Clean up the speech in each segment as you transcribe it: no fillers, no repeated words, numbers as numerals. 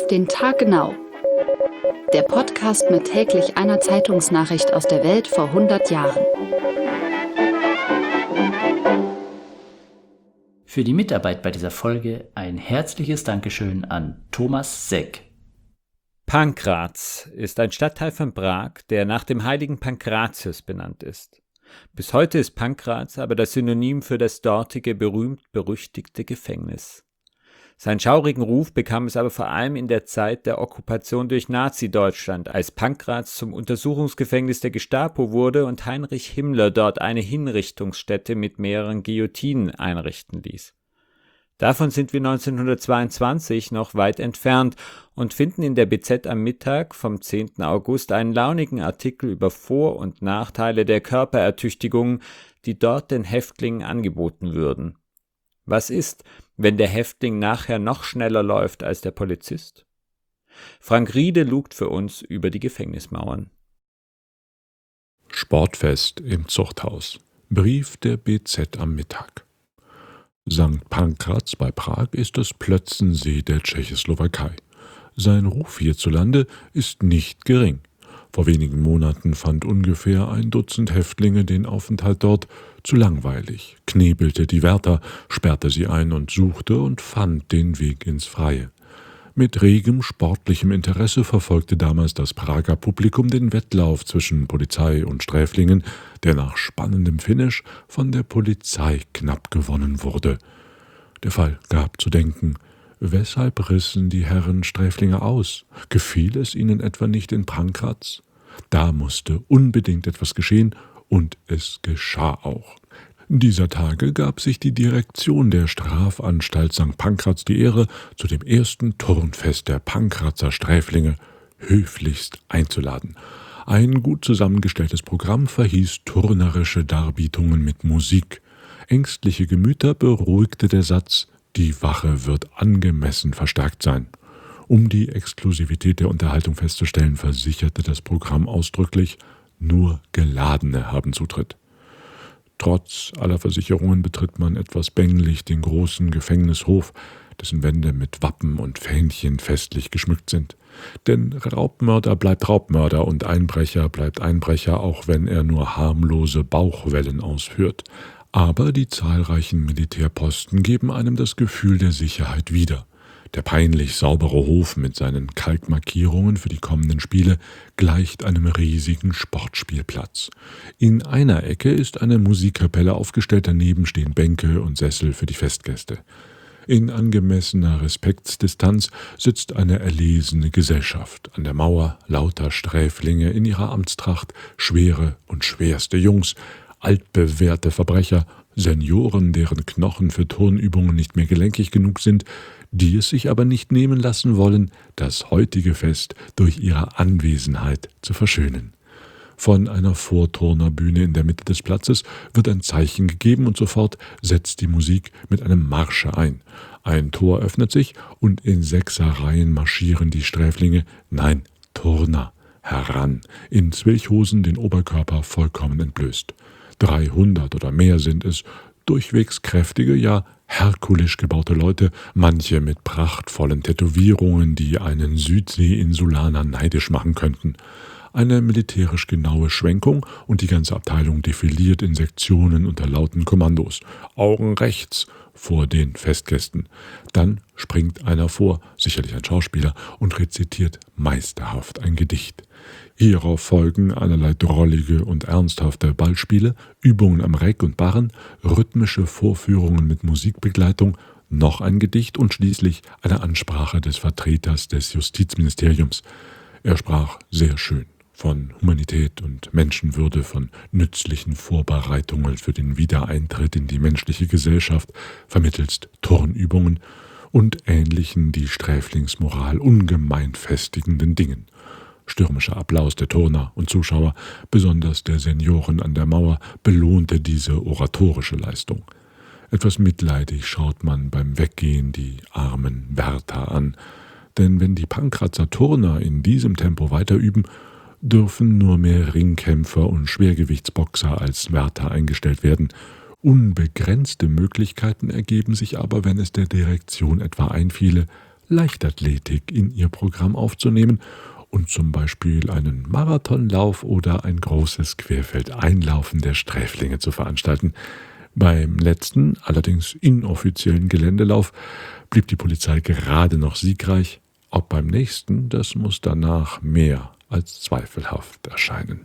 den Tag genau. Der Podcast mit täglich einer Zeitungsnachricht aus der Welt vor 100 Jahren. Für die Mitarbeit bei dieser Folge ein herzliches Dankeschön an Thomas Seck. Pankraz ist ein Stadtteil von Prag, der nach dem heiligen Pankratius benannt ist. Bis heute ist Pankraz aber das Synonym für das dortige berühmt-berüchtigte Gefängnis. Seinen schaurigen Ruf bekam es aber vor allem in der Zeit der Okkupation durch Nazi-Deutschland, als Pankraz zum Untersuchungsgefängnis der Gestapo wurde und Heinrich Himmler dort eine Hinrichtungsstätte mit mehreren Guillotinen einrichten ließ. Davon sind wir 1922 noch weit entfernt und finden in der BZ am Mittag vom 10. August einen launigen Artikel über Vor- und Nachteile der Körperertüchtigungen, die dort den Häftlingen angeboten würden. Was ist, wenn der Häftling nachher noch schneller läuft als der Polizist? Frank Riede lugt für uns über die Gefängnismauern. Sportfest im Zuchthaus. Brief der BZ am Mittag. St. Pankraz bei Prag ist das Plötzensee der Tschechoslowakei. Sein Ruf hierzulande ist nicht gering. Vor wenigen Monaten fand ungefähr ein Dutzend Häftlinge den Aufenthalt dort zu langweilig, knebelte die Wärter, sperrte sie ein und suchte und fand den Weg ins Freie. Mit regem sportlichem Interesse verfolgte damals das Prager Publikum den Wettlauf zwischen Polizei und Sträflingen, der nach spannendem Finish von der Polizei knapp gewonnen wurde. Der Fall gab zu denken: Weshalb rissen die Herren Sträflinge aus? Gefiel es ihnen etwa nicht in Pankraz? Da musste unbedingt etwas geschehen, und es geschah auch. Dieser Tage gab sich die Direktion der Strafanstalt St. Pankraz die Ehre, zu dem ersten Turnfest der Pankrazer Sträflinge höflichst einzuladen. Ein gut zusammengestelltes Programm verhieß turnerische Darbietungen mit Musik. Ängstliche Gemüter beruhigte der Satz: Die Wache wird angemessen verstärkt sein. Um die Exklusivität der Unterhaltung festzustellen, versicherte das Programm ausdrücklich: Nur Geladene haben Zutritt. Trotz aller Versicherungen betritt man etwas bänglich den großen Gefängnishof, dessen Wände mit Wappen und Fähnchen festlich geschmückt sind. Denn Raubmörder bleibt Raubmörder und Einbrecher bleibt Einbrecher, auch wenn er nur harmlose Bauchwellen ausführt. Aber die zahlreichen Militärposten geben einem das Gefühl der Sicherheit wieder. Der peinlich saubere Hof mit seinen Kalkmarkierungen für die kommenden Spiele gleicht einem riesigen Sportspielplatz. In einer Ecke ist eine Musikkapelle aufgestellt, daneben stehen Bänke und Sessel für die Festgäste. In angemessener Respektsdistanz sitzt eine erlesene Gesellschaft. An der Mauer lauter Sträflinge in ihrer Amtstracht, schwere und schwerste Jungs, altbewährte Verbrecher, Senioren, deren Knochen für Turnübungen nicht mehr gelenkig genug sind, die es sich aber nicht nehmen lassen wollen, das heutige Fest durch ihre Anwesenheit zu verschönen. Von einer Vorturnerbühne in der Mitte des Platzes wird ein Zeichen gegeben und sofort setzt die Musik mit einem Marsche ein. Ein Tor öffnet sich und in Sechserreihen marschieren die Sträflinge, nein, Turner, heran, in Zwilchhosen, den Oberkörper vollkommen entblößt. 300 oder mehr sind es, durchwegs kräftige, ja herkulisch gebaute Leute, manche mit prachtvollen Tätowierungen, die einen Südsee-Insulaner neidisch machen könnten. Eine militärisch genaue Schwenkung und die ganze Abteilung defiliert in Sektionen unter lauten Kommandos. Augen rechts vor den Festgästen. Dann springt einer vor, sicherlich ein Schauspieler, und rezitiert meisterhaft ein Gedicht. Hierauf folgen allerlei drollige und ernsthafte Ballspiele, Übungen am Reck und Barren, rhythmische Vorführungen mit Musikbegleitung, noch ein Gedicht und schließlich eine Ansprache des Vertreters des Justizministeriums. Er sprach sehr schön von Humanität und Menschenwürde, von nützlichen Vorbereitungen für den Wiedereintritt in die menschliche Gesellschaft vermittelst Turnübungen und ähnlichen die Sträflingsmoral ungemein festigenden Dingen. Stürmischer Applaus der Turner und Zuschauer, besonders der Senioren an der Mauer, belohnte diese oratorische Leistung. Etwas mitleidig schaut man beim Weggehen die armen Wärter an, denn wenn die Pankrazer Turner in diesem Tempo weiter üben, dürfen nur mehr Ringkämpfer und Schwergewichtsboxer als Wärter eingestellt werden. Unbegrenzte Möglichkeiten ergeben sich aber, wenn es der Direktion etwa einfiele, Leichtathletik in ihr Programm aufzunehmen und zum Beispiel einen Marathonlauf oder ein großes Querfeldeinlaufen der Sträflinge zu veranstalten. Beim letzten, allerdings inoffiziellen Geländelauf blieb die Polizei gerade noch siegreich. Ob beim nächsten, das muss danach mehr als zweifelhaft erscheinen.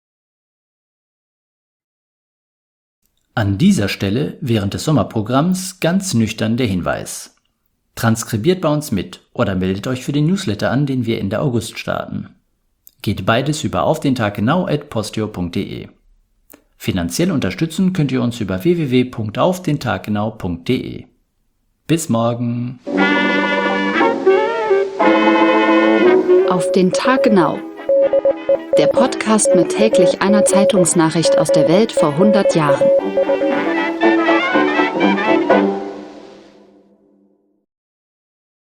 An dieser Stelle während des Sommerprogramms ganz nüchtern der Hinweis. Transkribiert bei uns mit oder meldet euch für den Newsletter an, den wir Ende August starten. Geht beides über aufdentaggenau@posteo.de. Finanziell unterstützen könnt ihr uns über www.aufdentaggenau.de. Bis morgen! Auf den Tag genau. Der Podcast mit täglich einer Zeitungsnachricht aus der Welt vor 100 Jahren.